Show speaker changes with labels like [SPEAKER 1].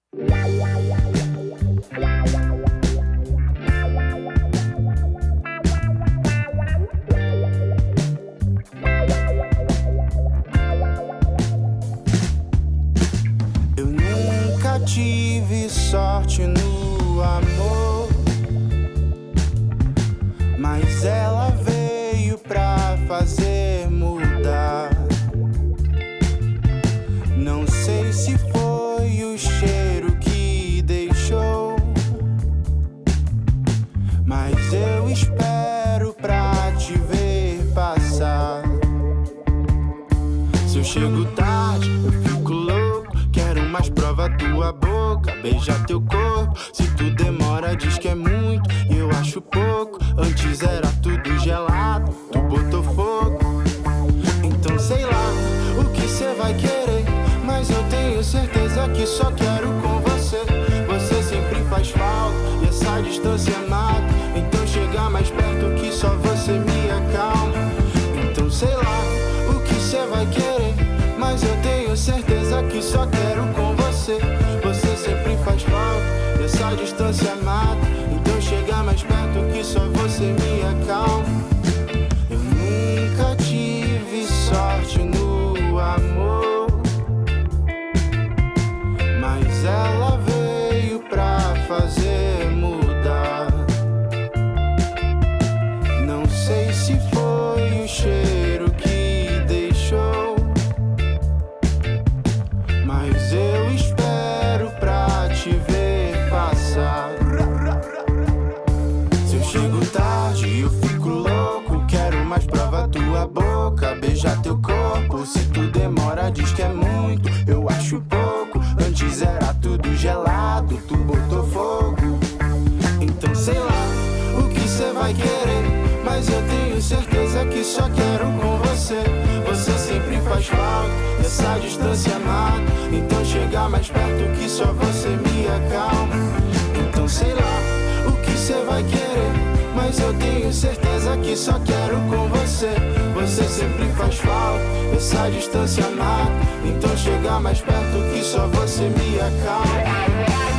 [SPEAKER 1] Eu nunca tive sorte no amor, mas ela veio pra fazer mudar. Não sei se foi o cheiro que deixou, mas eu espero pra te ver passar. Se eu chego tarde, eu fico louco, quero mais prova tua boca, beijar teu corpo. Se tu demora, diz que é muito e eu acho pouco. Antes era tudo gelado, tu botou fogo. Então sei lá o que cê vai querer, mas eu tenho certeza que só quero com você. Você sempre faz falta e essa distância mata. Então chega mais perto que só você me acalma. Então sei lá o que cê vai querer, mas eu tenho certeza que só quero com você. Você sempre faz falta e essa distância mata. Então chega mais perto que só você me acalma. Eu nunca tive sorte no amor, mas ela veio pra fazer mudar. Não sei se foi o cheiro que deixou, mas eu espero pra te ver passar. Se eu chego tarde, eu fico louco, quero mais prova tua boca, beijar teu corpo. Se tu demora, diz que é muito, eu acho pouco. Antes era tudo gelado, tu botou fogo. Então sei lá o que cê vai querer, mas eu tenho certeza que só quero com você. Você sempre faz falta, essa distância mata. Então chega mais perto que só você me acalma. Então sei lá o que cê vai querer, mas eu tenho certeza que só quero com você. Você sempre faz falta, essa distância mata. Então chega mais perto que só você me acalma.